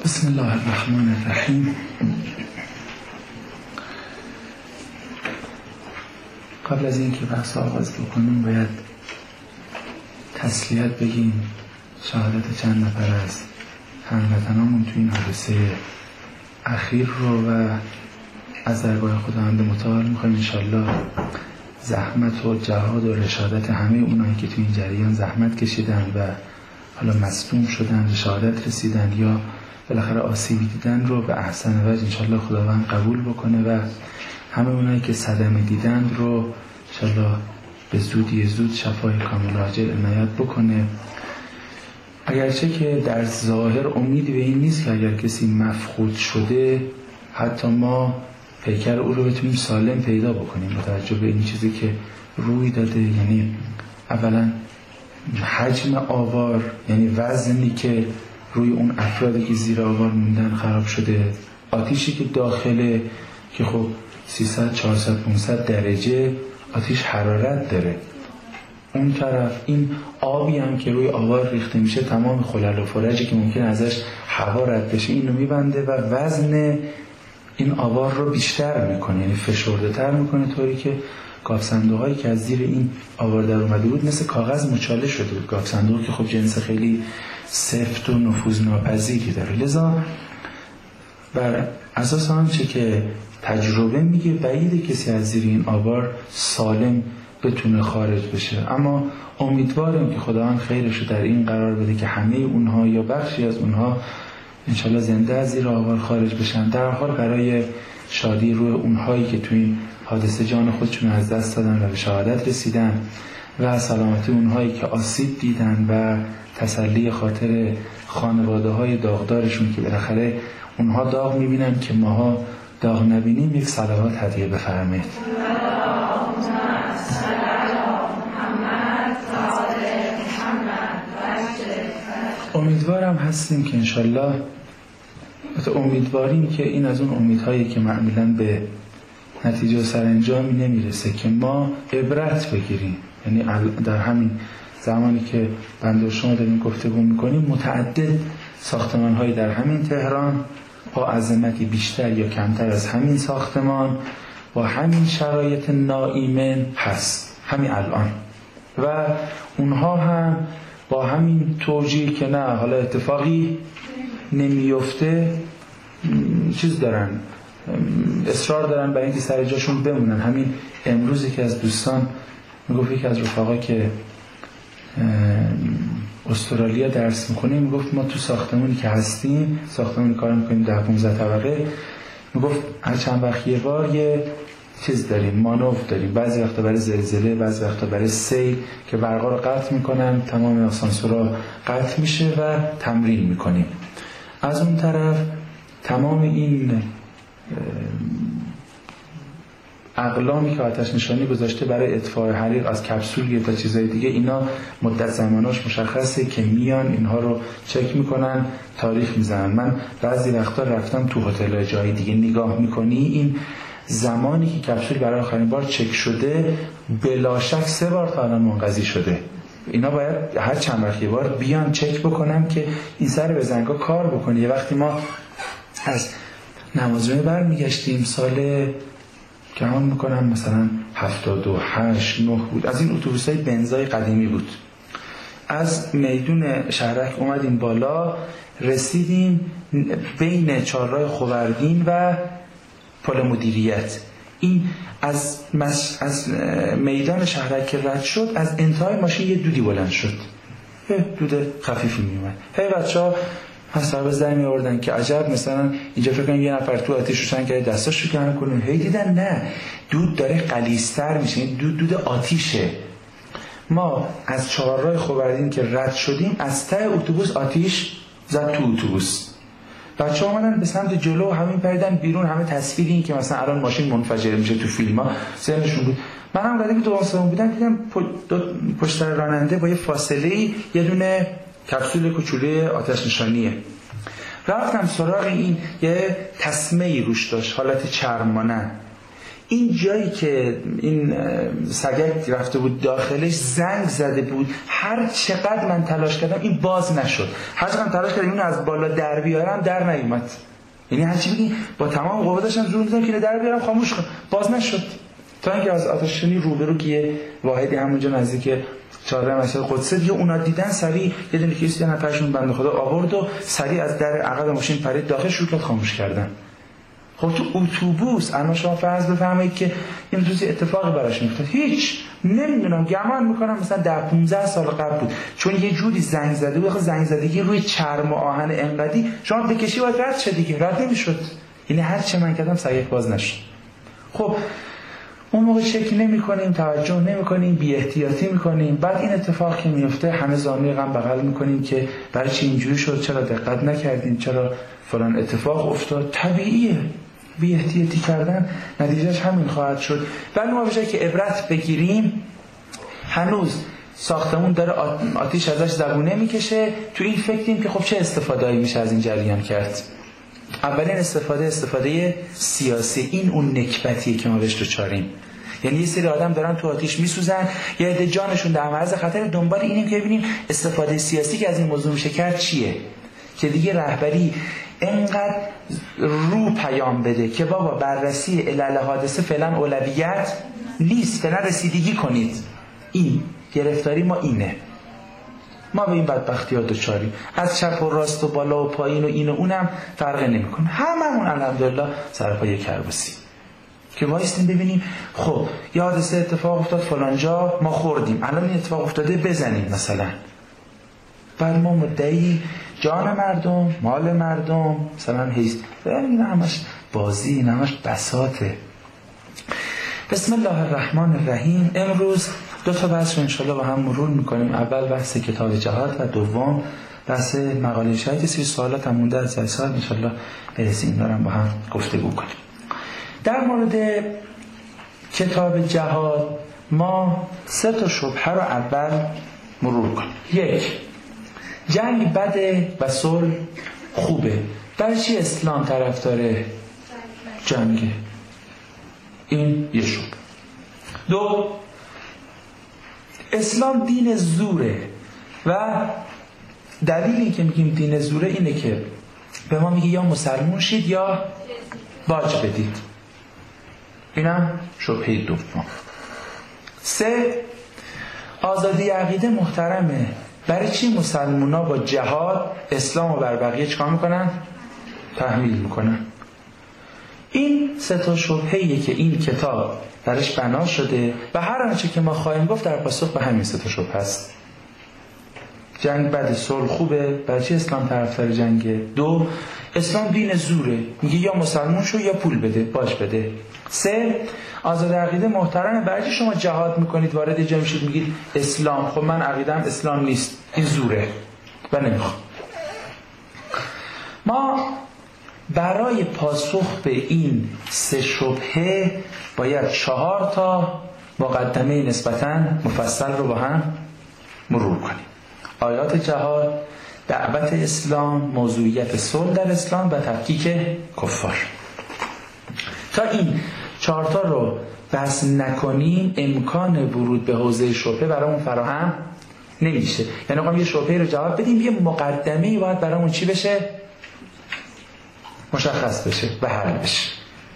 بسم الله الرحمن الرحیم. قبل از اینکه بحث آغاز بکنیم باید تسلیت بگیم شهادت چند نفر از هموطنامون تو این حادثه اخیر رو و از درگاه خداوند متعال میخوایم انشالله زحمت و جهاد و رشادت همه اونایی که تو این جریان زحمت کشیدن و حالا مصدوم شدن، رشادت رسیدن یا بالاخره آسیبی دیدن رو به احسن وجه انشالله خداوند قبول بکنه و همه اونایی که صدمه دیدن رو انشالله به زود شفای کامل عاجل عنایت بکنه. اگرچه که در ظاهر امیدی به این نیست که اگر کسی مفقود شده حتی ما پیکر او رو بتونیم سالم پیدا بکنیم با توجه به این چیزی که روی داده. یعنی اولا حجم آوار، یعنی وزنی که روی اون افرادی که زیر آوار موندن خراب شده، آتیشی که داخله که خب 300 400 500 درجه آتیش حرارت داره، اون طرف این آبی هم که روی آوار ریخته میشه تمام خلل و فرجی که ممکن ازش هوا رد بشه این رو میبنده و وزن این آوار رو بیشتر میکنه، یعنی فشرده تر میکنه، طوری که گاف صندوقایی که از زیر این آوار در اومده بود مثل کاغذ مچاله شده بود. گاف صندوق که خب جنس خیلی سفت و نفوذناپذیری داره، لذا بر اساس آنچه که تجربه میگه بعیده کسی از زیر این آوار سالم بتونه خارج بشه، اما امیدواریم که خداوند خیرشو در این قرار بده که همه اونها یا بخشی از اونها انشالله زنده از زیر آوار خارج بشن. در حال برای شادی روی اونهایی که توی این حادثه جان خودشون از دست دادن و به شهادت رسیدن و سلامتی اونهایی که آسیب دیدن و تسلی خاطر خانواده های داغدارشون که بالاخره اونها داغ میبینن که ماها داغ نبینیم، یک صلوات هدیه بفرمایید. امیدوارم هستیم که انشالله امیدواریم که این از اون امیدهایی که معمولاً به نتیجه و سرانجامی نمیرسه که ما عبرت بگیریم. یعنی در همین زمانی که بنده و شما داریم گفتگو میکنیم متعدد ساختمان‌هایی در همین تهران با عظمتی بیشتر یا کمتر از همین ساختمان با همین شرایط ناایمن هست همین الان و اونها هم با همین توجیه که نه حالا اتفاقی نمیفته چیز دارن، اصرار دارن برای اینکه سر جاشون بمونن. همین امروزی که از دوستان میگفت یکی از رفقا که استرالیا درس میکنه میگفت ما تو ساختمونی که هستیم، ساختمونی کار میکنیم 10-15 طبقه، میگفت هر چند وقت یه بار یه چیز داریم، مانور داریم، بعضی وقتا برای زلزله، بعضی وقتا برای سیل که برقا رو قطع میکنن، تمام آسانسورها قطع میشه و تمرین میکنیم. از اون طرف تمام این اقلامی که آتش نشانی گذاشته برای اطفاء حریق از کپسول تا چیزای دیگه، اینا مدت زماناش مشخصه که میان اینها رو چک میکنن، تاریخ میزنن. من بعضی وقتا رفتم تو هتل‌های جای دیگه نگاه میکنی این زمانی که کپسول برای آخرین بار چک شده بلا شک 3 بار تا الان منقضی شده. اینا باید هر چند وقت یه بار بیان چک بکنم که این سر به زنگا کار بکنه. یه وقتی ما از نمازجمعه برمیگشتیم سال که هم میکنم مثلا 78-9 بود، از این اتوبوسای بنزای قدیمی بود، از میدون شهرک اومدیم بالا، رسیدیم بین چهارراه خوردین و پل مدیریت. این از میدان شهرک که رد شد از انتهای ماشین یه دودی بلند شد، دود خفیفی میومد. بچه‌ها حساب بزنی میوردن که عجب مثلا اینجا فکر کنم یه نفر تو آتیش روشن کرده دستاشو گرم کنه، هی دیدن نه دود داره غلیظتر میشه، این دود آتیشه. ما از چهارراه خوردین که رد شدیم از ته اتوبوس آتیش زد تو اتوبوس، بچه‌ها اومدن به سمت جلو، همین پریدن بیرون، همه تصویر این که مثلا الان ماشین منفجر میشه تو فیلم‌ها ذهنشون بود. منم قدیم تو آسمون بودم دیدم پشت راننده با یه فاصله یه دونه کپسول کوچولوی آتش نشانیه. رفتم سراغ این، یه تسمه‌ای روش داشت حالت چرم مانند، این جایی که این سگک رفته بود داخلش زنگ زده بود. هر چقدر من تلاش کردم این باز نشد، هر چقدر تلاش کردم اینو از بالا در بیارم در نیومد. یعنی هر چی بگی با تمام قوا داشتم زور می‌زدم که در بیارم خاموش کنم، باز نشد. تا اینکه از آتش‌نشانی روبرو که یه واحدی همونجا نزدیک چهارراه مسجد قدسه دیگه اونا دیدن، سریع یه دونه کیسه نفرشون بنده خدا آورد و سریع از در عقب ماشین پرید داخل، شروع کرد خاموش کردن. خب تو اتوبوس الان شما فرض بفرمایید که این روزی اتفاقی براش میفته، هیچ نمیدونم گمان میکنم مثلا 10-15 سال قبل بود، چون یه جوری زنگ زده بود. زنگ زدگی روی چرم و آهن انقدی شما بکشی باید رد شه دیگه، رد نمیشد. یعنی هر چه من کردم سگک باز نشد. خب اون موقع چک نمی‌کنیم، توجه نمی‌کنیم، بی احتیاطی می‌کنیم. بعد این اتفاق که میفته همه زانوی غم بغل می‌کنیم که برای چی اینجوری شد، چرا دقت نکردیم، چرا فلان اتفاق افتاد. طبیعیه بی احتیاطی کردن نتیجهش همین خواهد شد. ولی ما بجای که عبرت بگیریم، هنوز ساختمون داره آتیش ازش زبونه میکشه، تو این فکریم که خب چه استفاده‌ای میشه از این جریان کرد. اولین استفاده سیاسی. این اون نکبتیه که ما بهش دوچاریم. یعنی یه سری آدم دارن تو آتیش میسوزن، یا عده جانشون در معرض خطر، دنبال اینیم که ببینیم استفاده سیاسی که از این موضوع میشه کرد چیه، که دیگه رهبری اینقدر رو پیام بده که بابا بررسی علل حادثه فعلا اولویت نیست، فعلا رسیدگی کنید. این گرفتاری ما اینه. ما به این بدبختی ها دوچاریم، از چپ و راست و بالا و پایین و این و اونم فرق نمیکنه، هممون الحمدلله سرپای کربوسی که وایستیم ببینیم خب یه حادثه اتفاق افتاد فلان جا، ما خوردیم، الان این اتفاق افتاده بزنیم مثلا. بعد ما مدعی جان مردم، مال مردم، مثلا هیست. این همش بازی، این همش بساطه. بسم الله الرحمن الرحیم. امروز دو تا بحث رو انشالله با هم مرور میکنیم. اول بحث کتاب جهاد و دوم بحث مقاله شهید. 30 سوالات هم مونده از جلسات، انشالله برسیم دارم با هم گفتگو کنیم. در مورد کتاب جهاد ما 3 تا شبهه رو اول مرور کنیم. 1. جنگ بده و صلح خوبه. برای چی اسلام طرفدار جنگه؟ این یه شبهه. 2. اسلام دین زوره و دلیلی که میگیم دین زوره اینه که به ما میگه یا مسلمون شید یا باج بدید. اینم شبهه دوم. 3. آزادی عقیده محترمه. برای چی مسلمونا با جهاد اسلام و بر بقیه چیکار میکنن؟ تحمیل میکنن. این 3 تا شبهه‌ایه که این کتاب درش بنا شده و هر آنچه که ما خواهیم گفت در پاسخ به همین 3 تا شبهه است. جنگ بده، صلح خوبه. برای چی اسلام طرفدار جنگه؟ 2. اسلام دین زوره، میگه یا مسلمون شو یا پول بده، باج بده. 3. آزاد عقیده محترمه. برای چی شما جهاد میکنید وارد جنگ میشید میگید اسلام؟ خب من عقیده‌ام اسلام نیست، این زوره و نمیخوام. ما برای پاسخ به این 3 شبهه باید 4 تا مقدمه نسبتاً مفصل رو با هم مرور کنیم. آیات جهاد، دعوت اسلام، موضوعیت صلح در اسلام و تفکیک کفار. تا این 4 تا رو بحث نکنیم امکان ورود به حوزه شبهه برامون فراهم نمیشه. یعنی آقا یه شبهه رو جواب بدیم، یه مقدمه‌ای باید برامون چی بشه؟ مشخص بشه و حل بشه.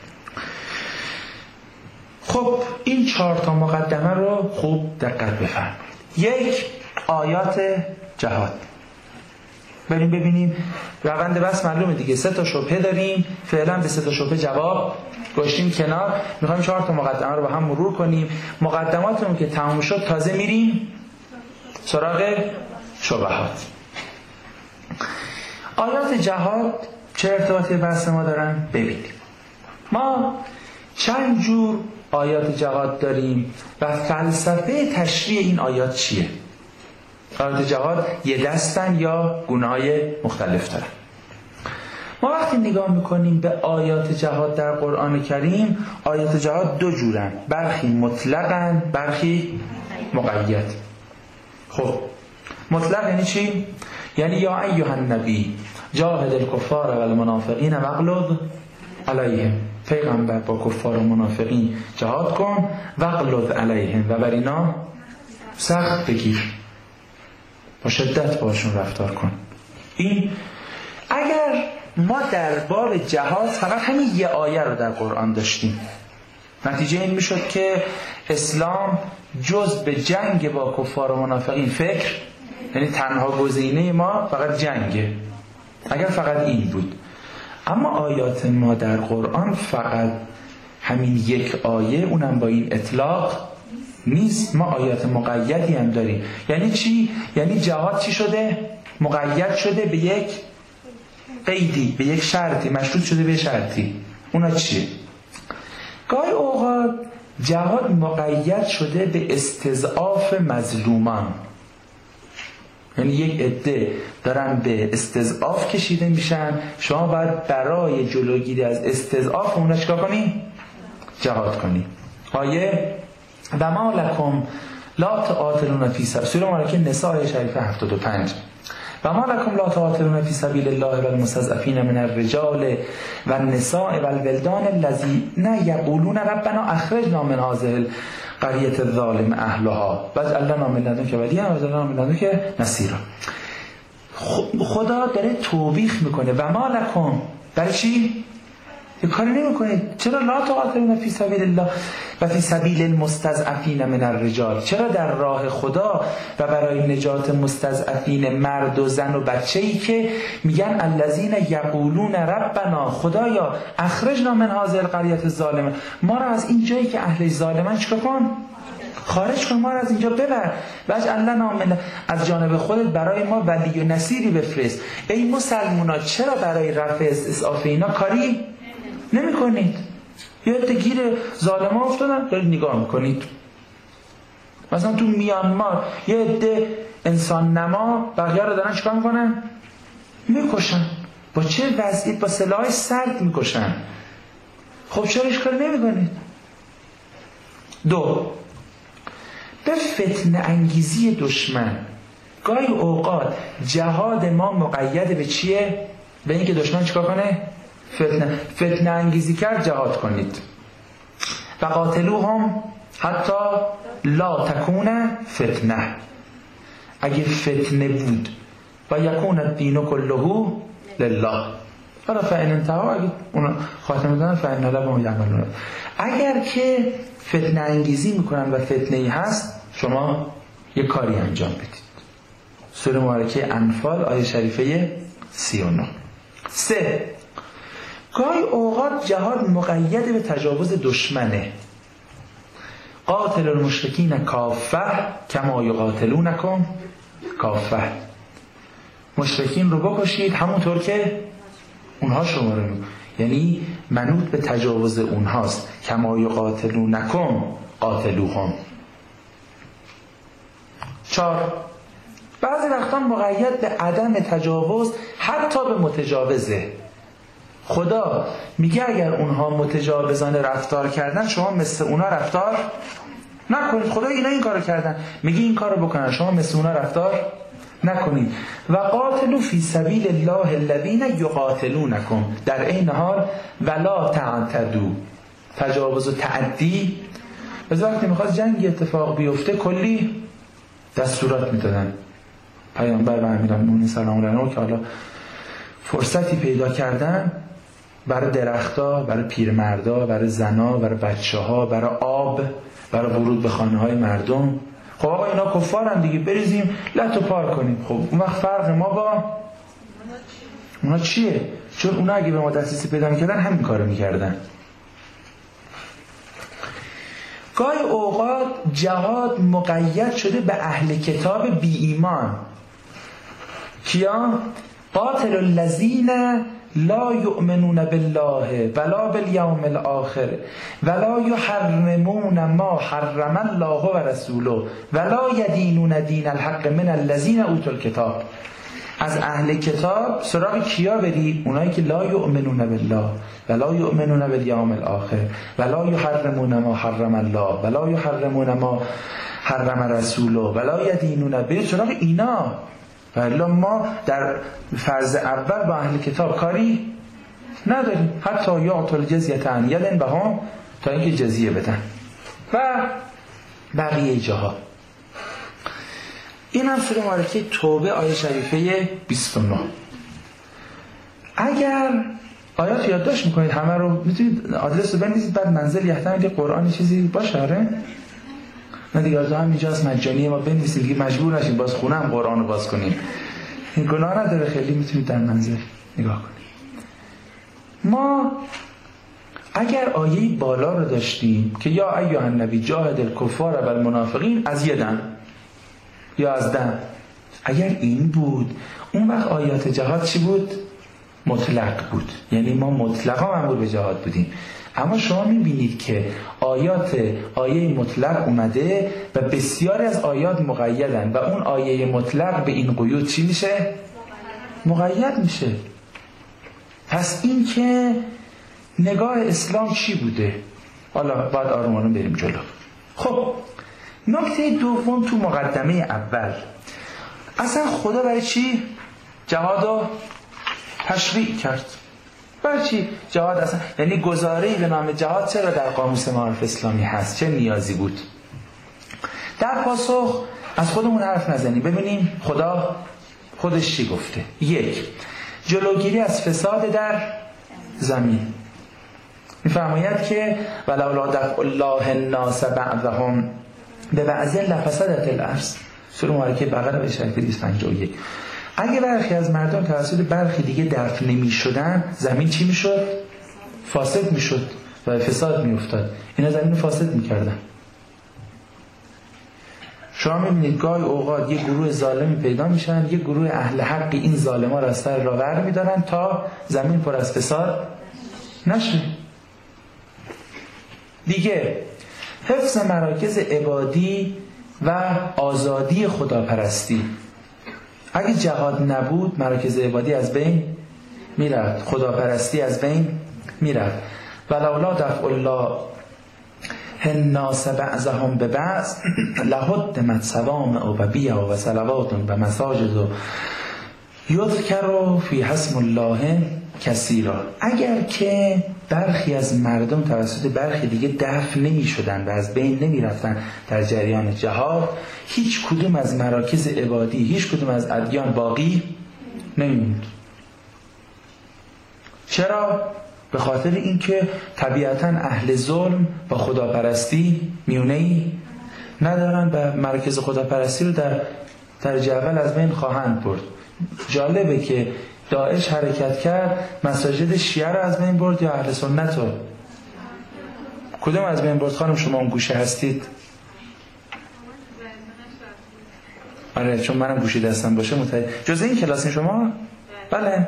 خب این 4 تا مقدمه رو خوب دقت بفرمایید. 1. آیات جهاد. بریم ببینیم روند بحث معلومه دیگه. 3 تا شبهه داریم، فعلا به 3 تا شبهه جواب گذاشتیم کنار، میخوایم 4 تا مقدمه رو با هم مرور کنیم. مقدماتمون که تموم شد تازه میریم سراغ شبهات. آیات جهاد چه ارتباطی بحث ما دارن؟ ببینیم. ما چند جور آیات جهاد داریم و فلسفه تشریع این آیات چیه؟ آیات جهاد یه دستن یا گونه‌های مختلف دارن. ما وقتی نگاه میکنیم به آیات جهاد در قرآن کریم، آیات جهاد 2 جورن، برخی مطلقن، برخی مقید. خب مطلق یعنی چی؟ یعنی یا ایها النبی جاهد الکفار و المنافقین واغلظ علیهم. پیغمبر با کفار و منافقین جهاد کن واغلظ علیهم و بر اینا سخت بگیر، با شدت باشون رفتار کن. این اگر ما در باب جهاد فقط همین یه آیه رو در قرآن داشتیم، نتیجه این میشد که اسلام جز به جنگ با کفار و منافقین فکر، یعنی تنها گزینه ما فقط جنگه، اگر فقط این بود. اما آیات ما در قرآن فقط همین یک آیه، اونم با این اطلاق نیست، ما آیات مقیدی هم داریم. یعنی چی؟ یعنی جهاد چی شده؟ مقید شده به یک قیدی، به یک شرطی، مشروط شده به شرطی. اونا چیه؟ گاهی اوقات جهاد مقید شده به استضعاف مظلومان، یعنی یک عده دارن به استضعاف کشیده میشن، شما باید برای جلوگیری از استضعاف اونا چیکار کنی؟ جهاد کنی. آیه و ما لکم لا تقاتلون فی سبیل، سوره مبارکه نساء شریفه 75. و ما لکم لا تقاتلون فی سبیل الله والمستضعفین من الرجال والنساء والولدان الذین یقولون ربنا اخرجنا من هذه القرية الظالم اهلها واجعل لنا من لدنک ولیا واجعل لنا من لدنک نصیرا. خدا داره توبیخ میکنه و ما لکم، برای چی؟ یه کاری نمی کنید. چرا لا تقاتلون فی سبیل الله و فی سبیل المستضعفین من الرجال، چرا در راه خدا و برای نجات مستضعفین مرد و زن و بچه‌ای که میگن الذین یقولون ربنا، خدایا اخرجنا من هذه القرية الظالمه، ما را از این جایی که اهل ظالمن چیکار کن؟ خارج کن، ما را از اینجا ببر. واجعل لنا من، از جانب خودت برای ما ولی و نصیری بفرست. ای مسلمونا چرا برای رفع استضعاف اینا کاری نمی کنید؟ یه عده گیر ظالم ها افتادن دارید نگاه میکنید. مثلا تو میانمار یه عده انسان نما بقیه رو دارن چیکار میکنن؟ میکشن. با چه وضعیت؟ با سلاح سرد میکشن. خب چرا اشکال نمی کنید؟ 2. به فتنه انگیزی دشمن. گاهی اوقات جهاد ما مقید به چیه؟ به اینکه دشمن چیکار کنه؟ فتنه انگیزی کرد جهاد کنید. و قاتلوهم حتی لا تکون فتنه، اگه فتنه بود و یکون الدین کله لله حالا فإن انتهوا، اگه اونا خاتمه دادن فإن لهم یعملون. اگر که فتنه انگیزی میکنن و فتنه ای هست، شما یک کاری انجام بدید. سوره مبارکه انفال آیه شریفه 39. 3. گاهی اوقات جهاد مقید به تجاوز دشمنه. قاتل المشرکین کافه کما یقاتلونکم کافه، مشرکین رو بکشید همونطور که اونها شما رو، یعنی منوط به تجاوز اونهاست. کما یقاتلونکم قاتلوهم. 4. بعضی وقتا مقید به عدم تجاوز حتی به متجاوزه. خدا میگه اگر اونها متجاوزانه رفتار کردن شما مثل اونا رفتار نکنید. خدا اینا این کارو کردن، میگه این کارو بکنن، شما مثل اونا رفتار نکنید. و قاتلوا فی سبیل الله الذین یقاتلونکم، در این حال ولا تعتدوا، تجاوز و تعدی. از وقتی میخواست جنگی اتفاق بیفته کلی دستورات میدادن. پیامبر و امیرالمومنین سلام علیهم که حالا فرصتی پیدا کردن برای درخت‌ها، برای پیرمردا، برای زنا، برای بچه‌ها، برای آب، برای ورود به خانه‌های مردم. خب آقا اینا کفارن دیگه، بریزیم لتو پار کنیم. خب اون وقت فرق ما با اونا چیه؟ چون اونا اگه به ما دسترسی پیدا می‌کردن همین کارو می‌کردن. گاهی اوقات جهاد مقید شده به اهل کتاب بی ایمان. کیا؟ قاتل الذین لا یؤمنون بالله ولا بالیوم الاخر ولا یحرمون ما حرم الله و رسوله ولا یدینون دین الحق من الذین اوتوا الکتاب. از اهل کتاب سراغ کیا برید؟ اونایی که لا یؤمنون بالله ولا یؤمنون بالیوم الاخر ولا یحرمون ما حرم الله ولا یحرمون ما حرم رسوله ولا یدینون، برید سراغ اینا. ولی ما در فرض اول با اهل کتاب کاری نداریم. حتی یعطوا الجزیة عن ید وهم، تا اینکه جزیه بدن. و بقیه جاها. این هم سوره مبارکه توبه آیه شریفه 29. اگر آیات یادداشت میکنید همه رو میتونید آدرس رو بنویسید، بعد منزل یحتمل قرآن چیزی باشه. آره من دیگه از هم اینجاست مجانی ما بنویسید که مجبور نشید باز خونه هم قرآن رو باز کنیم، این گناه نداره، خیلی میتونید در منزل نگاه کنید. ما اگر آیه بالا رو داشتیم که یا ایها النبی جاهد الکفار و المنافقین از یدن یا از دم، اگر این بود اون وقت آیات جهاد چی بود؟ مطلق بود، یعنی ما مطلقا مأمور به جهاد بودیم. اما شما میبینید که آیه مطلق اومده و بسیاری از آیات مقیدن و اون آیه مطلق به این قیود چی میشه؟ مقید میشه. پس این که نگاه اسلام چی بوده؟ حالا بعد آروم بریم جلو. خب نکته دوم تو مقدمه اول، اصلا خدا برای چی جهاد رو تشریع کرد؟ برای چی جهاد اصلا، یعنی گزاره‌ای به نام جهاد چرا در قاموس معارف اسلامی هست؟ چه نیازی بود؟ در پاسخ از خودمون حرف نزنیم، ببینیم خدا خودش چی گفته. یک، جلوگیری از فساد در زمین. میفرماید که ولولا دفع الله الناس بعضهم ببعض لفسدت الارض، سوره مبارکه بقره آیه شریفه 251. اگه برخی از مردم توسط برخی دیگه دفع نمی شدن، زمین چی می شد؟ فاسد می شد و فساد می افتاد. اینا زمین فاسد می کردن. شما می بینید گاهی اوقات یه گروه ظالمی پیدا می شن، یه گروه اهل حقی این ظالما را از سر راه ور می دارن تا زمین پر از فساد نشه. دیگه حفظ مراکز عبادی و آزادی خداپرستی. اگه جهاد نبود مراکز عبادی از بین میرفت، خداپرستی از بین میرفت. ولولا دفع الله الناس بعضهم ببعض لهدمت صوامع و بیع و صلوات و مساجد یذکر فی اسم الله کثیرا. اگر که برخی از مردم توسط برخی دیگه دفع نمی شدن و از بین نمی رفتن در جریان جهاد، هیچ کدوم از مراکز عبادی، هیچ کدوم از ادیان باقی نمی موند. چرا؟ به خاطر اینکه طبیعتاً اهل ظلم با خداپرستی میونه‌ای ندارن و مراکز خداپرستی رو در جبل از بین خواهند برد. جالبه که داعش حرکت کرد، مساجد شیعه رو از بین برد یا اهل سنت رو؟ کدوم از بین برد خانم؟ شما اون گوشه هستید؟ آره چون منم گوشی دستم باشه جز این کلاسی شما؟ بله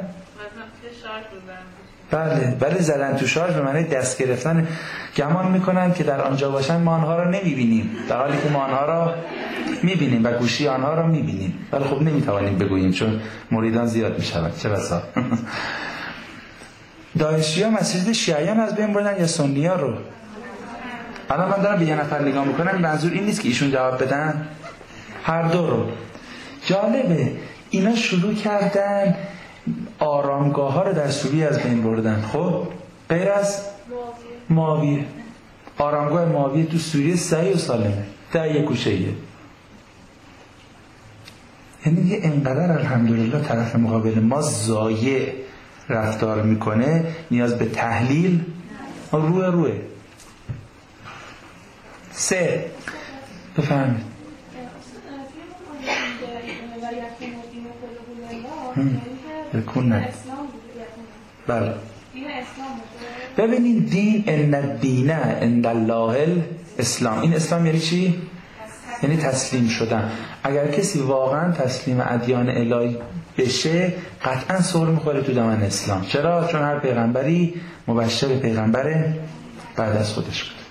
بله زدن تو شارژ به معنی دست گرفتن. گمان میکنن که در آنجا باشن ما آنها رو نمیبینیم، در حالی که ما آنها رو میبینیم و گوشی آنها رو میبینیم، ولی خب نمیتوانیم بگوییم چون مریدان زیاد میشود. چه بسا داعشی ها مسجد شیعیان از بین بردن یا سنی ها رو؟ الان من دارم به یه نفر نگاه میکنم، منظور این نیست که ایشون جواب بدن، هر دو رو. جالبه اینا شروع کردن آرامگاه ها رو در سوریه از بین بردن. خب غیر از معاویه، آرامگاه معاویه تو سوریه صحیح و سالمه، در یک گوشه ایه. یعنی دیگه انقدر الحمدلله طرف مقابل ما ضایع رفتار میکنه، نیاز به تحلیل روه. 3 بفهمید بله. ببینید دین ان الدین عند الله الاسلام، این اسلام یعنی چی؟ یعنی تسلیم شدن. اگر کسی واقعا تسلیم ادیان الهی بشه قطعا سر میخوره تو دامن اسلام. چرا؟ چون هر پیغمبری مبشر پیغمبر بعد از خودش بود.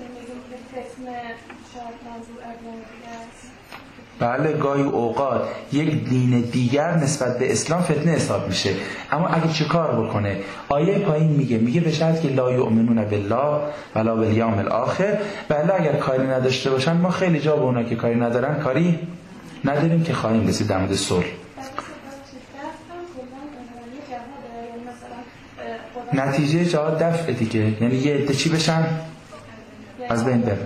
بله گاهی اوقات یک دین دیگر نسبت به اسلام فتنه حساب میشه، اما اگه چه کار بکنه؟ آیه پایین میگه به شرط که لا یؤمنون بالله ولا بالیوم الاخر. بله اگر کاری نداشته باشن، ما خیلی جا به اونا که کاری ندارن کاری نداریم که خواهیم رسید در مورد صلح. نتیجه جهاد دفع دیگه، یعنی یه عده چی بشن؟ از بین برن.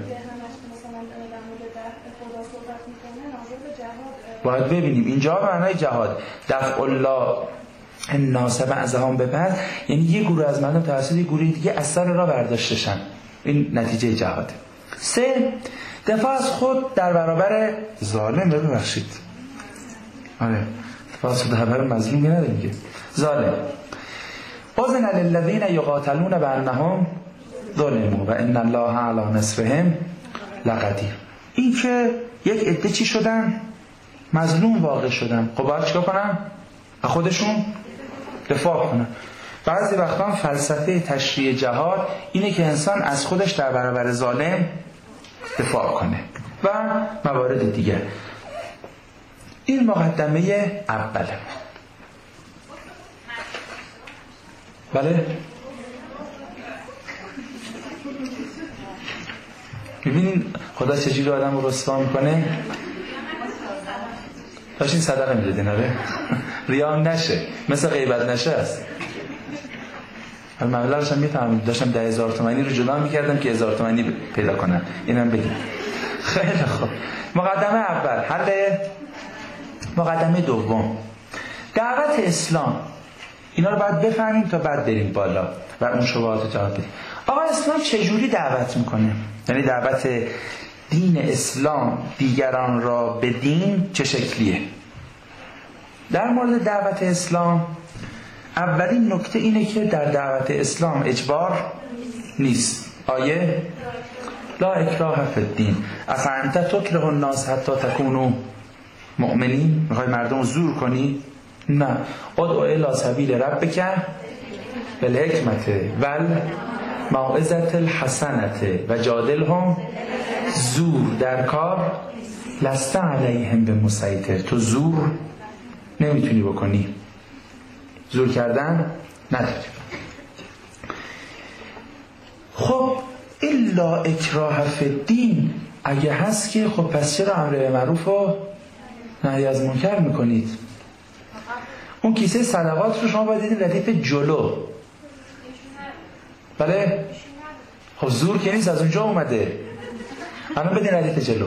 باید ببینیم اینجا معنای جهاد دفع الله الناس بعضهم ببعض، یعنی یه گروه از مردم توسط یه گروه دیگه از سر راه برداشتشن. این نتیجه جهاد. 3 دفاع از خود در برابر ظالم. ببخشید آره دفاع از خود در برابر مظلوم نداریم که ظالم. اذن للذین یقاتلون بانهم ظلموا و ان الله علی نصرهم لقدیر. این که یک عده چی شدن؟ مظلوم واقع شدن. خب باید چیکار کنن؟ خودشون دفاع کنن. بعضی وقتا فلسفه تشریع جهاد اینه که انسان از خودش در برابر ظالم دفاع کنه و موارد دیگه. این مقدمه اوله. بله ببینین خدا چجوری آدم رو رسوا میکنه. داشتین صدقه میدادین آره ریام نشه، مثل غیبت نشه است. مبلغش هم میفهمید، داشتم 10,000 تومانی رو جدا میکردم که 1000 تومانی پیدا کنم. اینم بگیم. خیلی خوب. مقدمه اول. حل مقدمه دوم، دعوت اسلام. اینا رو باید بفهمیم تا بعد بریم بالا و اون شبهات جواب بدیم. آقا اسلام چجوری دعوت میکنه؟ یعنی دعوت دین اسلام دیگران را به دین چه شکلیه؟ در مورد دعوت اسلام اولین نکته اینه که در دعوت اسلام اجبار نیست. آیه لا اکراه فی الدین افانت تکره الناس حتی تکونوا مؤمنین. میخوای مردم رو زور کنی؟ نه. ادعو الی سبیل ربک بالحکمت والموعظة الحسنة و جادلهم. زور در کار لست علیهم بمسیطر. تو زور نمیتونی بکنی، زور کردن نداری. خب الا اکراه فی الدین اگه هست که خب پس چرا امر به معروف و نهی از منکر میکنید؟ اون کیسه صدقات رو شما باید دیدید ردیف جلو. بله خب زور که نیست، از اونجا اومده. الان بدین ردیف جلو.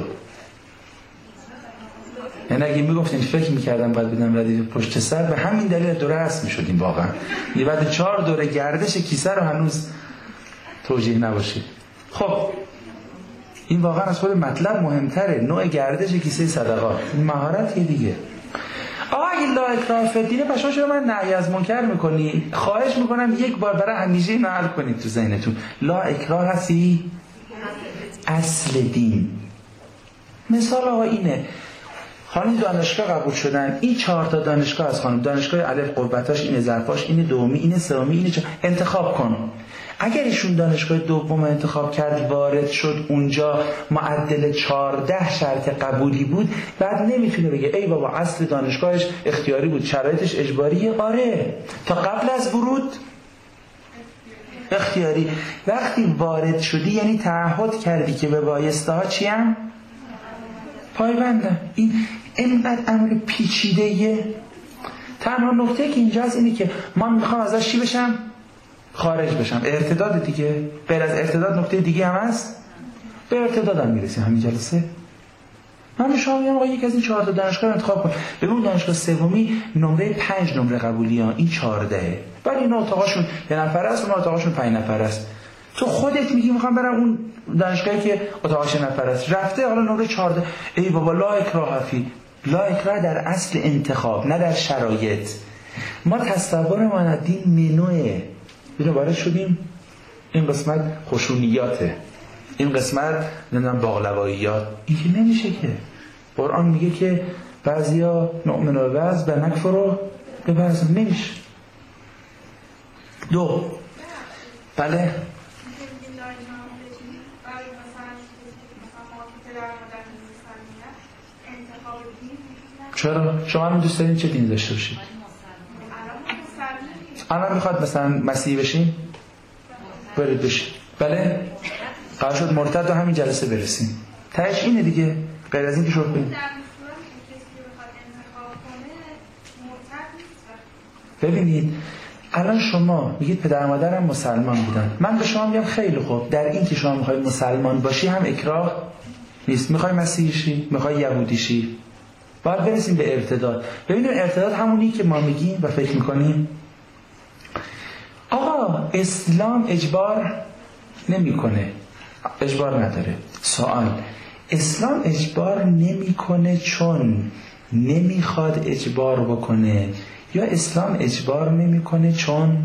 یعنی اگه میگفتین فکر میکردم باید بدم ردیف پشت سر، به همین دلیل دوره هست میشدیم واقعا. یعنی بعد 4 دوره گردش کیسه رو هنوز توجیه نباشید. خب این واقعا از خود مطلب مهمتره، نوع گردش کیسه صدقات. این مهارت یه دیگه. آقا اگه لا اکراه فی الدین پس چرا من نهی از منکر میکنی؟ خواهش میکنم یک بار برای همیشه اینو حل کنید تو ذهنتون. لا اکراه هستی اصل دین. مثال آقا اینه، خانم دانشگاه قبول شدن، این 4 تا دانشگاه از خانم، دانشگاه الف قوتاش اینه، ظرفاش اینه، دومی اینه، سومی اینه، انتخاب کن. اگر ایشون دانشگاه دوم انتخاب کرد، وارد شد اونجا، معدل 14 شرط قبولی بود، بعد نمیتونه بگه ای بابا اصل دانشگاهش اختیاری بود شرایطش اجباریه. آره تا قبل از ورود اختیاری. وقتی وارد شدی یعنی تعهد کردی که به بایسته ها چی هم؟ پایبندم. این اینقدر امر پیچیده‌ایه. تنها نکته که اینجا هست اینه که من میخوام ازش چی بشم؟ خارج بشم. ارتداد دیگه. غیر از ارتداد نکته دیگه هم هست؟ به ارتداد هم میرسیم همین جلسه. من به شما میگم آقا یک از این 4 تا دانشگاه رو انتخاب کن. ببین دانشگاه سومی نمره 5 نمره قبولی ها، این 14. ولی اینا اتاقاشون 2 نفر است، اون اتاقاشون 5 نفر است. تو خودت میگی میخوام برم اون دانشگاهی که اتاقش 2 نفر است. رفته حالا نمره 14. ای بابا لا اکراه فی. لا اکراه در اصل انتخاب، نه در شرایط. ما تصورمون از دین منوئه. اینو وارد شدیم، این قسمت خشونیاته، این قسمت نمیدونم باقلواییات. این که نمیشه که. قرآن میگه که بعضیا نؤمن به بعض و نکفر به بعض. نمیشه. 2 بله چرا؟ شما هم دوست دارین چه دینی داشته باشید؟ الان میخواد مثلا مسیحی بشین؟ برید بشین. بله؟ قرار شد مرتد و همین جلسه برسیم. تهش اینه دیگه. غیر از این که شد بین. ببینید الان شما میگید پدر مادرم مسلمان بودن، من به شما میگم خیلی خوب، در این که شما میخوای مسلمان باشی هم اکراه نیست. میخوای مسیحی شی، میخوای یهودی شی، باید برسیم به ارتداد. ببینیم ارتداد همونی که ما میگیم و فکر میکنیم. آقا اسلام اجبار نمیکنه، اجبار نداره. سوال: اسلام اجبار نمیکنه چون نمیخواد اجبار بکنه، یا اسلام اجبار نمیکنه چون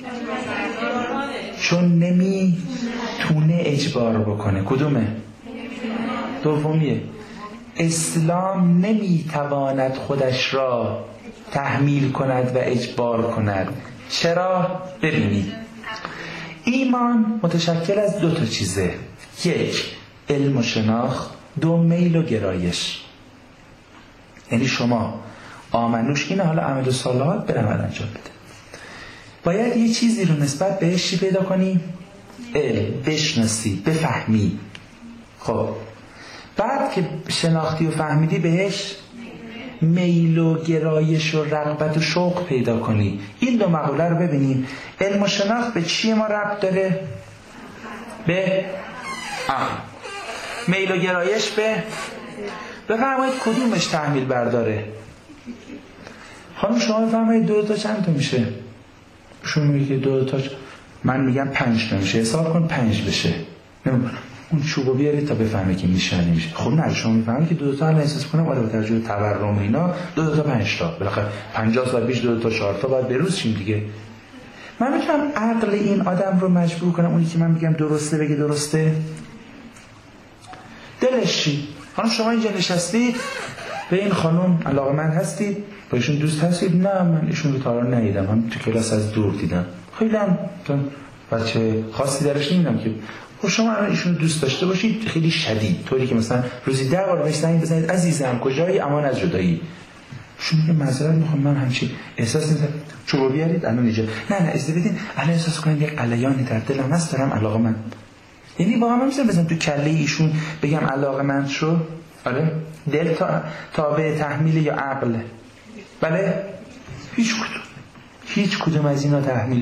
نمیتونه اجبار بکنه؟ کدومه؟ دومیه. اسلام نمیتواند خودش را تحمیل کند و اجبار کند. چرا؟ ببینید، ایمان متشکل از 2 چیزه: 1 علم و شناخت، 2 میل و گرایش. یعنی شما آمنوش اینه، حالا عمل و صالحات برم انجام بده. باید یه چیزی رو نسبت بهش چی پیدا کنی؟ علم، بشناسی، بفهمی. خب بعد که شناختی و فهمیدی بهش میل و گرایش و رغبت و شوق پیدا کنی. این 2 مقوله رو ببینیم. علم و شناخت به چی ما ربط داره؟ به میل و گرایش به بفرمایید کدومش تحمیل برداره؟ خانم شما بفرمایید 2 تا چند تا میشه؟ شما میگه که 2 تا من میگم 5 تا میشه، حساب کن 5 بشه. نمیدونم اون چوبو بیارید تا بفهمه که میشه نمیشه. خب نه، شما میفهمید که 2 تا الان احساس کنم آره با توجه به تورم اینا 2 تا 5 تا بالاخره 50 سال پیش 2 تا 4 تا باید بروز شیم دیگه. من میتونم عقل این آدم رو مجبور کنم اونی که من میگم درسته بگه درسته؟ دلش چی؟ خانم شما اینجا نشستید، به این خانم علاقه‌مند هستید، با ایشون دوست هستید؟ نه من ایشون رو تا الان ندیدم، من تو کلاس از دور دیدم. خیلی هم بچه خاصی درش نمیدم که. خب شما الان ایشون رو دوست داشته باشید خیلی شدید، طوری که مثلا روزی 10 بار بهش زنگ بزنید عزیزم کجایی، امان از جدایی. شما میگه معذرت میخوام من همچین احساس نمی‌کنم، چوبو بیارید الان اینجا. نه اجازه بدین الان احساس کنم یک علیانی در دلم هست، دارم علاقه‌مند. یعنی واقعا من میذارم بزنم تو کله ایشون بگم علاقه‌مند شو؟ آره دل تابع تحمیل یا عقل؟ بله هیچ کدوم از اینا تحمیل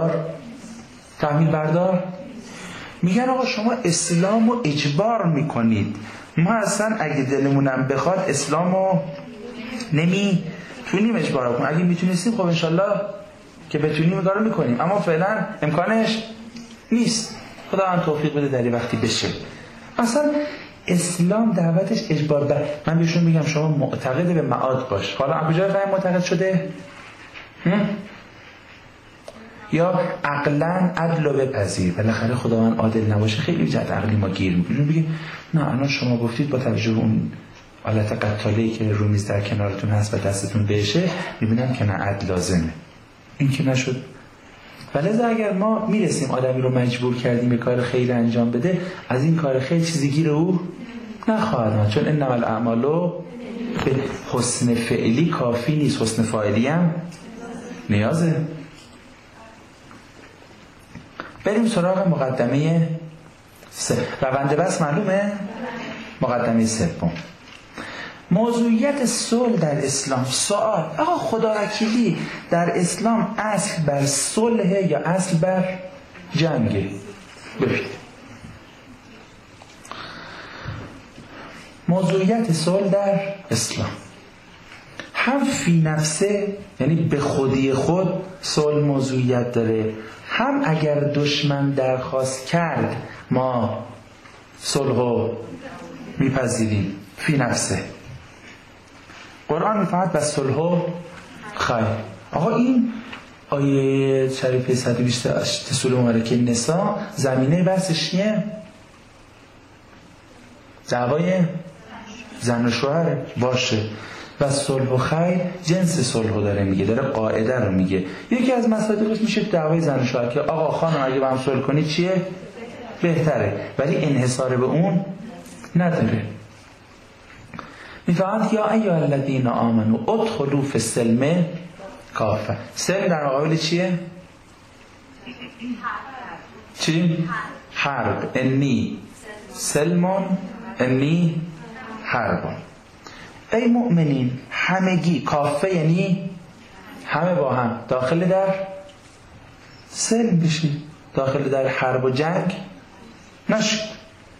بردار میگن آقا شما اسلام رو اجبار میکنید. ما اصلا اگه دلمونم بخواد اسلام رو نمیتونیم اجبار کنیم. اگه میتونستیم خب انشالله که بتونیم کارو میکنیم، اما فعلا امکانش نیست. خدا هم توفیق بده در وقتی بشه. اصلا اسلام دعوتش اجبار من بهشون میگم شما معتقد به معاد باش. حالا کجا فهم معتقد شده؟ یا عقلا عدل رو بپذیر. بالاخره خداوند عادل نباشه خیلی جهت عقلی ما گیر میکنیم. میگه نه الان شما گفتید با توجه به اون حالت قتالی که رو میز در کنارتون هست و دستتون بهشه، میبینم که نه عدل لازمه. این که نشد. ولذا اگر ما میرسیم آدمی رو مجبور کردیم به کار خیر انجام بده، از این کار خیر چیزی گیر او نخواهد، چون انما الاعمال به حسن فعلی کافی نیست، حسن فاعلی هم نیازه. بریم سراغ مقدمه 3. روند بس معلومه؟ مقدمه 3. موضوعیت صلح در اسلام. سوال: آقا خدا وکیلی در اسلام اصل بر صلح یا اصل بر جنگه؟ ببینید موضوعیت صلح در اسلام هم فی نفسه، یعنی به خودی خود صلح موضوعیت داره، هم اگر دشمن درخواست کرد ما صلح رو میپذیریم فی نفسه. قرآن میفهمد بس صلح خیر. آقا این آیه شریفه 128 سوره مبارکه نساء زمینه بحثش چیه؟ دعوای زن و شوهر باشه. و صلح و خیر جنس صلح رو داره میگه، داره قاعده رو میگه. یکی از مصادیقش میشه دعوای زن و شوهر که آقا خانم اگه با هم صلح کنی چیه؟ بهتره، ولی انحصار به اون نداره. میفهمد یا ایها الذین آمنوا ادخلوا فی السلم کافه. سلم در مقابل چیه؟ چی؟ حرب. انی سلمون انی حربون. ای مؤمنین همگی، کافه یعنی همه با هم، داخل در سلم بشید، داخل در حرب و جنگ نشید.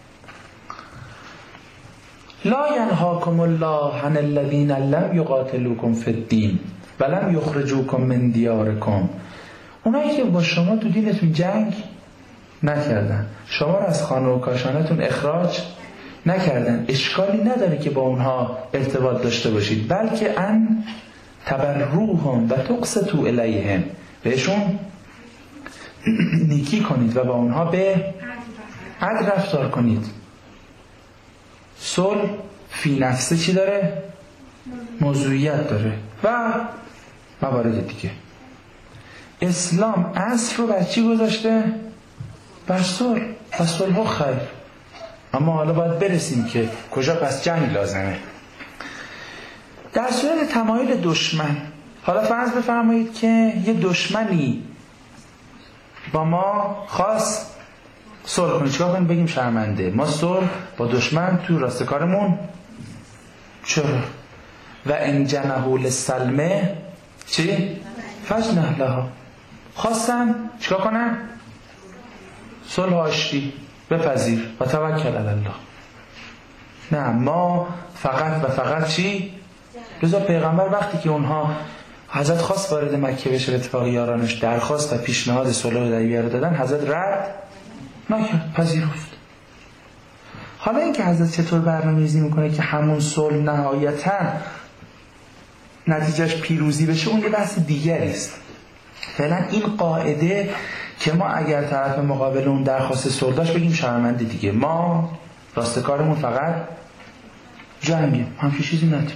لا ینهاکم الله عن الذین لم یقاتلوکم فی الدین ولم یخرجوکم من دیارکم. اونایی که با شما تو دینتون جنگ نکردن، شما رو از خانه و کاشانتون اخراج نکردن، اشکالی نداره که با اونها ارتباط داشته باشید، بلکه ان تبروهم و تقسطوا الیهم، بهشون نیکی کنید و با اونها به عدل رفتار کنید. صلح فی نفسه چی داره؟ موضوعیت داره و موارد دیگه. اسلام اصل رو بر چی گذاشته؟ بر صلح. و صلح خیر. اما حالا باید برسیم که کجا پس جنگ لازمه. در صورت تمایل دشمن، حالا فرض بفرمایید که یه دشمنی با ما خواست صلح کنید، چیکار کنیم؟ بگیم شرمنده، ما صلح با دشمن تو راستکارمون چرا؟ و ان جنحوا للسلم چی؟ فجنح لها. خواستن چیکار کنن؟ صلح آشتی بپذیر و توکل علی الله. نه، ما فقط و فقط چی؟ لذا پیغمبر وقتی که اونها حضرت خواست وارد مکه بشه به اتفاق یارانش درخواست و پیشنهاد صلح رو در دادن، حضرت رد نکرد، پذیرفت. حالا اینکه حضرت چطور برنامه‌ریزی میکنه که همون صلح نهایتاً نتیجهش پیروزی بشه، اون یه بحث دیگری است. فعلا این قاعده که ما اگر طرف مقابل اون درخواست صلح داشت بگیم شرمنده دیگه، ما راستکارمون فقط جنگه، همچین چیزی نداریم.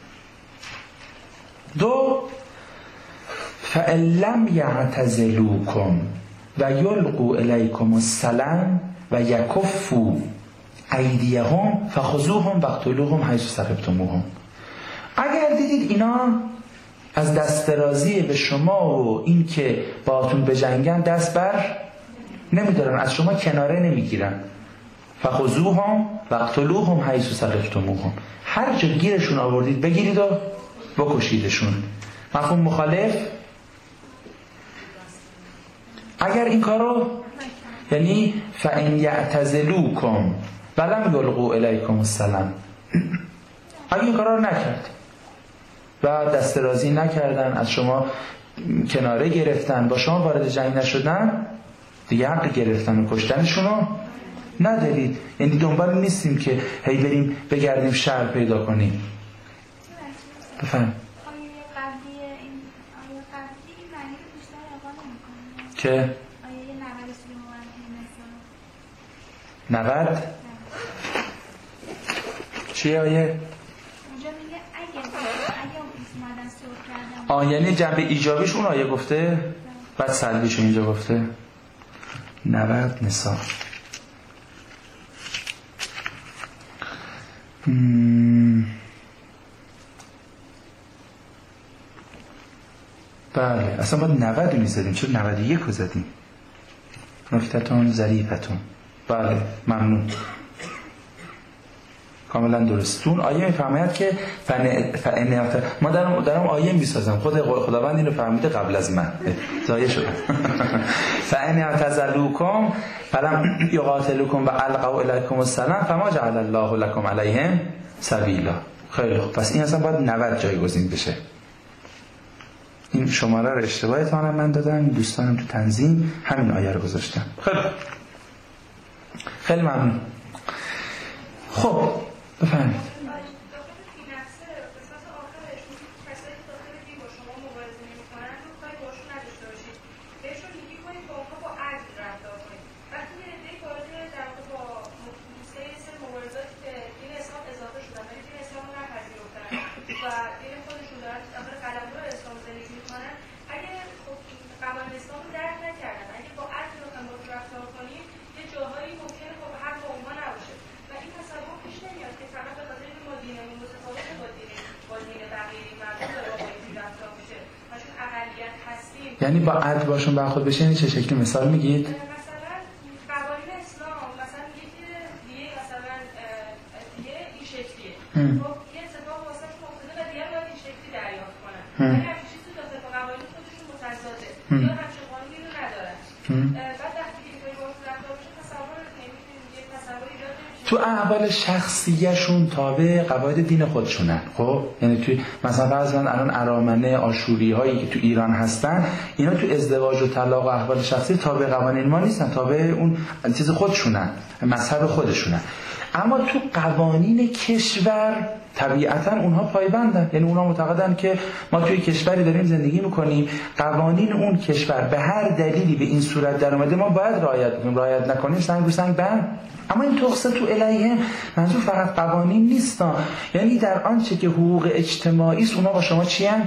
دو، فَإِن لَّمْ يَعْتَزِلُوكُمْ وَيُلْقُوا إِلَيْكُمُ السَّلَامَ وَيَكُفُّوا أَيْدِيَهُمْ فَخُذُوهُمْ وَاقْتُلُوهُمْ حَيْثُ ثَقِفْتُمُوهُمْ. اگر دیدید اینا از دست درازی به شما و این که باهاتون بجنگن دست بر نمیدارن، از شما کناره نمیگیرن، فخذوهم واقتلوهم حیث ثقفتموهم، هر جا گیرشون آوردید بگیرید و بکشیدشون. مفهوم مخالف؟ اگر این کارو، یعنی فَإِنْ يَعْتَزِلُوكُمْ وَلَمْ يُلْقُوا إِلَيْكُمُ السَّلَامَ، اگر این کارا رو نکرد و دست درازی نکردن، از شما کناره گرفتن، با شما وارد جنگ نشدن، دیگه حق گرفتن و کشتنشون رو ندارید. یعنی دنبال نیستیم که هی بریم بگردیم شر پیدا کنیم. بفهم که 90 چیه آیه؟ یعنی جنبه ایجابیش اون آیه گفته، بعد سلبیش اینجا گفته. 90 نساء. بله، اصلا باید 90 میزدیم، چرا 91 رو زدیم؟ نکتتون ظریفتون. بله، ممنون، کاملا درست. اون آیه میفرماید که ما دارم آیه میسازم، خداوند اینو فرموده قبل از من، ضایع شدم. فَإِنْ اعْتَزَلُوكُمْ فَلَمْ يُقَاتِلُوكُمْ وَأَلْقَوْا إِلَيْكُمُ السَّلَامَ فَمَا جَعَلَ اللَّهُ لَكُمْ عَلَيْهِمْ سَبِیلًا. خیلی خوب، پس این اصلا باید 90 جایگزین بشه. این شماره رو اشتباه احتمالاً من دادم، دوستانم تو تنظیم همین آیه رو گذاشتن. خیلی ممنون. خب بفرمایید. یعنی با عدل باشون برخورد بشه، یعنی چه شکلی مثال میگید؟ مثلا قوانین اسلام مثلا میگه که دیگه مثلا دیگه این شکلیه، خب یه اتفاق واسهشون افتاده و دیگه باید این شکلی دریافت کنن، ولی هر چیزی داخل قوانین خودشون متضاده یا همچین قانونی رو ندارن، تو احوال شخصیشون تابع قواعد دین خودشونن. خب یعنی توی مثلا فرض کن الان ارامنه آشوری هایی که تو ایران هستن، اینا تو ازدواج و طلاق و احوال شخصی تابع قوانین ما نیستن، تابع اون چیز خودشونن، مذهب خودشونن. اما تو قوانین کشور طبیعتاً اونها پایبندن، یعنی اونها معتقدن که ما توی کشوری داریم زندگی میکنیم، قوانین اون کشور به هر دلیلی به این صورت در اومده ما باید رعایت کنیم، رعایت نکنیم سنگ رو سنگ بند. اما این تقصد تو الیهم منظور فقط قوانین نیستن، یعنی در آنچه که حقوق اجتماعی است اونها با شما چی هن؟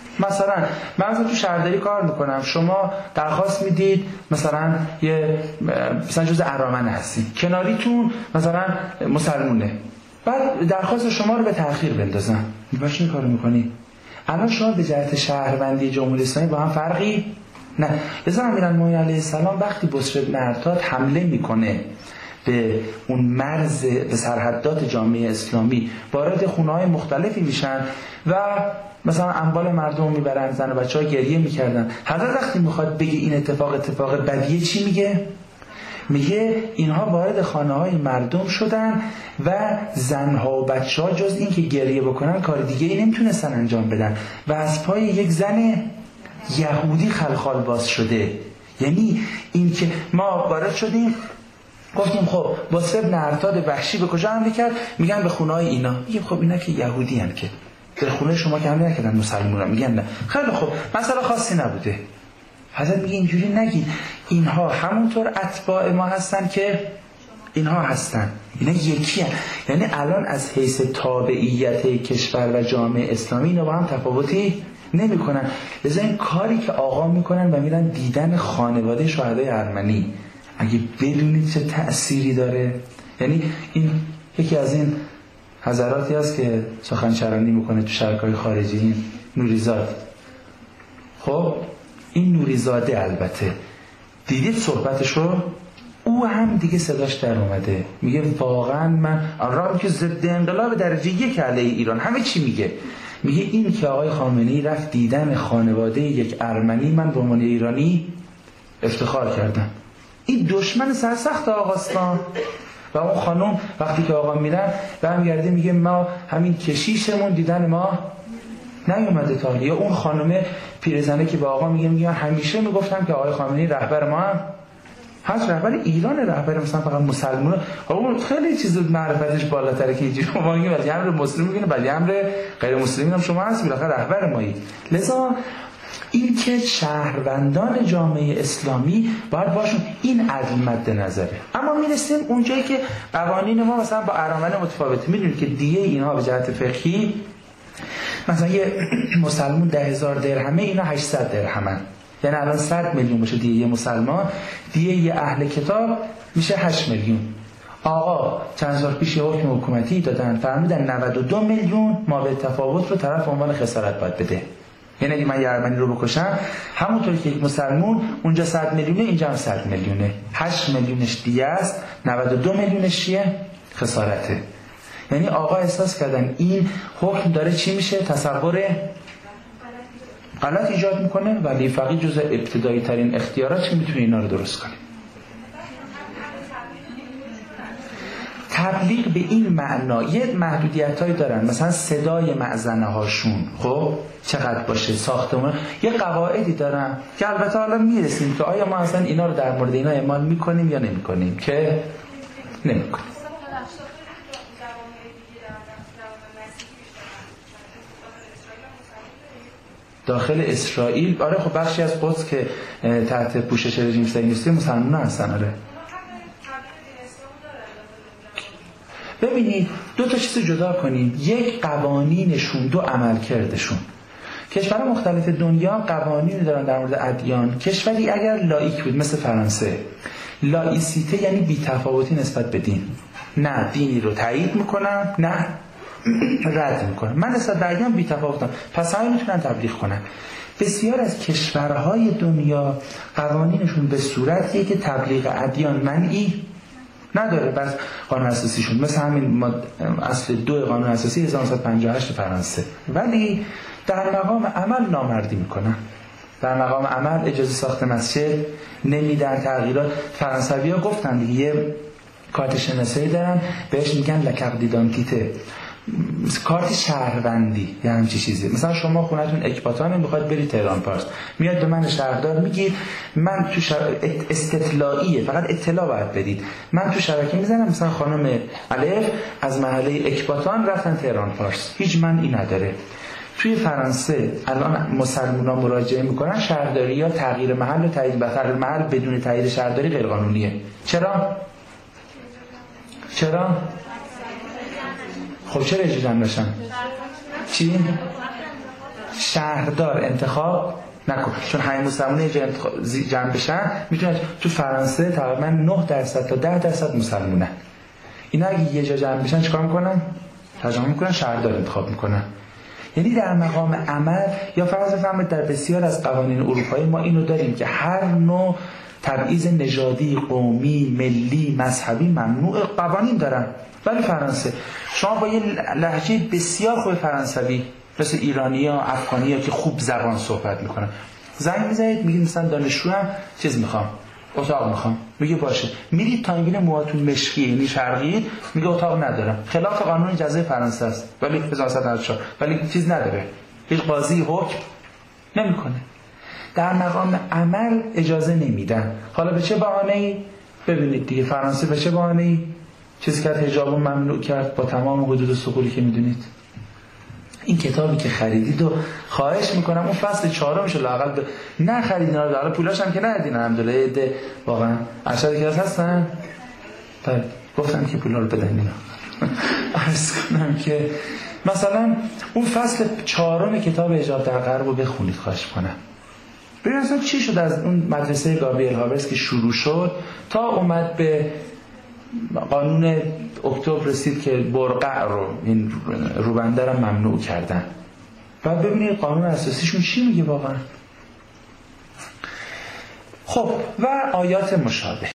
مثلا تو شهرداری کار میکنم، شما درخواست میدید مثلا مثلا جز ارامنه هستید، کناریتون مثلا مسلمونه، بعد درخواست شما رو به تأخیر بندازن، باشه این کارو میکنی. الان شما به جهت شهروندی جمهوری اسلامی با هم فرقی نه. رضا امیرالمومنین علیه السلام وقتی بسر بن ارتاد حمله میکنه به اون مرز، به سرحدات جامعه اسلامی، وارد خونه‌های مختلفی میشن و مثلا اموال مردم میبرن، زن و بچه‌ها گریه میکردن. حضرت وقتی میخواد بگه این اتفاق بدیه چی میگه؟ میگه اینها وارد خانه‌های مردم شدن و زنها و بچه‌ها جز این که گریه بکنن کار دیگه ای نمیتونستن انجام بدن و از پای یک زن یهودی خلخال باز شده. یعنی این که ما وارد شدیم گفتیم خب بسر بن ارتاد وحشی به کجا حمله کرد؟ میگن به خونه‌های اینا. میگیم خب اینا که یهودی هن، که در خونه شما که حمله نکردن مسلمان‌ها. میگن نه. خیلی خب مسئله خاصی نبوده. حضرت میگه اینجوری نگید، اینها همونطور اتباع ما هستن که اینها هستن، اینا یکی هستن. یعنی الان از حیث تابعیت کشور و جامعه اسلامی اینا با هم تفاوتی نمی کنن. لذا این کاری که آقا میکنن و میرن دیدن خانواده شهدای ارمنی، اگه بدونید چه تأثیری داره. یعنی این یکی از این حضراتی هست که سخنچرانی میکنه تو شرکای خارجی، این نوریزاد. خب این نوریزاده البته دیدید صحبتشو، او هم دیگه صداش در اومده، میگه واقعا من آرام که ضد انقلاب درجه 1 علیه ایران همه چی میگه این که آقای خامنه‌ای رفت دیدن خانواده یک ارمنی، من به عنوان ایرانی افتخار کردم. این دشمن سرسخت آقاستان. و اون خانم وقتی که آقا میرن برمیگرده میگه ما همین کشیشمون دیدن ما نیومده تا حالا. یا اون خانم پیرزنه که به آقا میگه همیشه میگفتم که آقای خامنه‌ای رهبر ما هم هست، رهبر ایران، رهبر مثلا فقط مسلمان. اون خیلی چیز معرفتش بالاتره که اینجوری ما میگیم ولی امر مسلم میگه ولی امر غیر مسلمین هم شما هست، بالاخره رهبر مایی. لذا این که شهروندان جامعه اسلامی باید باشون این عدل مد نظره. اما میرسیم اونجایی که قوانین ما مثلا با ارامنه متفاوته. میدونید که دیه اینها به جهت فقهی مثلا یه مسلمون 10,000 درهمه، اینا 800 درهمن. یعنی الان 100 میلیون باشه دیه یه مسلمان، دیه یه اهل کتاب میشه 8 میلیون. آقا چند سال پیش یه حکم حکومتی دادن، فرمودن 92 میلیون ما به تفاوت رو طرف عنوان خسارت باید بده. یعنی اگه من یه ارمنی رو بکشم، همونطوری که یک مسلمون اونجا 100 میلیونه اینجا هم 100 میلیونه، 8 میلیونش دیه است، 92 میلیونش چیه؟ خسارته. یعنی آقا احساس کردن این حکم داره چی میشه؟ تصور غلط ایجاد میکنه، ولی فقیه جزء ابتدایی ترین اختیارات که میتونه اینا رو درست کنه. تبلیغ به این معنا یه محدودیتایی دارن، مثلا صدای معزنه هاشون خب چقدر باشه، ساختمان، یه قواعدی دارن که البته حالا میرسیم که آیا ما اصلا اینا رو در مورد اینا اعمال میکنیم یا نمیکنیم، که نمیکنیم. داخل اسرائیل آره خب بخشی از قدس که تحت پوشش رژیم صهیونیستی مسلمان هستن. آره ببینید دو تا چیز جدا کنیم، یک قوانینشون، دو عملکردشون. کشورها مختلف دنیا قوانینی دارن در مورد ادیان. کشوری اگر لایک بود مثل فرانسه، لایسیته یعنی بی‌تفاوتی نسبت به دین، نه دینی رو تایید میکنم نه رد میکنم، من نسبت به ادیان بی‌تفاوتم، پس همه میتونن تبلیغ کنن. بسیار از کشورهای دنیا قوانینشون به صورتیه که تبلیغ ادیان منعی نداره، بس قانون اساسیشون مثل همین اصل 2 قانون اساسی 1958 فرانسه، ولی در مقام عمل نامردی میکنن. در مقام عمل اجازه ساخت مسجد نمیدن. تغییرات فرانسوی‌ها گفتن دیگه، یه کارت شناسایی دارن بهش میگن لکارت دیدانتیته، کارت شهروندی یا همچین چیزی. مثلا شما خونتون اکباتانه میخواد بری تهران پارس، میاد به من شهردار میگید من تو استطلاعیه، فقط اطلاع باید بدید، من تو شبکه میزنم مثلا خانم الف از محله اکباتان رفتن تهران پارس، هیچ منعی نداره. توی فرانسه الان مسلمونا مراجعه میکنن شهرداری یا تغییر محل و تایید تغییر محل بدون تایید شهرداری غیر قانونیه. چرا؟ خب چرا اجازه جمع بشن؟ چی؟ شهردار انتخاب نکن، چون همه مسلمان یه جمع بشن میتونن. تو فرانسه تقریبا 9% تا 10% مسلمانن. اینا اگه یه جا جمع بشن چیکار میکنن؟ ترجمه میکنن شهردار انتخاب میکنن. یعنی در مقام عمل یا فرض بفرمایید در بسیار از قوانین اروپایی ما اینو داریم که هر نوع تبعیض نژادی، قومی، ملی، مذهبی ممنوع، قوانین دارن. ولی فرانسه شما با یه لهجه بسیار خوب فرانسوی مثل ایرانی‌ها، افغانی‌ها که خوب زبان صحبت میکنن، زنگ میزنید میگید مثلا دانشجو هم چیز میخوام، اتاق میخوام، میگه باشه، میرید تا اینگونه موهاتون مشکی یعنی شرقی، میگه اتاق ندارم، خلاف قانون جزای فرانسه است ولی 1994 ولی چیز نداره، هیچ قاضی حکم نمیکنه. در مقام عمل اجازه نمیدن. حالا به چه بهانه‌ای؟ ببینید دیگه فرانسه به چه بهانه‌ای چیزی که حجاب ممنوع کرد با تمام حدود سقولی که میدونید. این کتابی که خریدید و خواهش میکنم اون فصل 4 لااقل نخرید، اینا رو پولاش هم که ندین الحمدلله، ایده واقعا ارشد کلاس هستن بعد گفتم که پولا رو بدن اینا. عرض کنم که مثلا اون فصل 4 کتاب حجاب در غرب رو بخونید خواهش کنم. ببین اصلا چی شد از اون مدرسه گابریل هاورس که شروع شد تا اومد به قانون اکتبر رسید که برقع رو، این روبنده رو ممنوع کردن. بعد ببینید قانون اساسیشون چی میگه واقعا. خب و آیات مشابه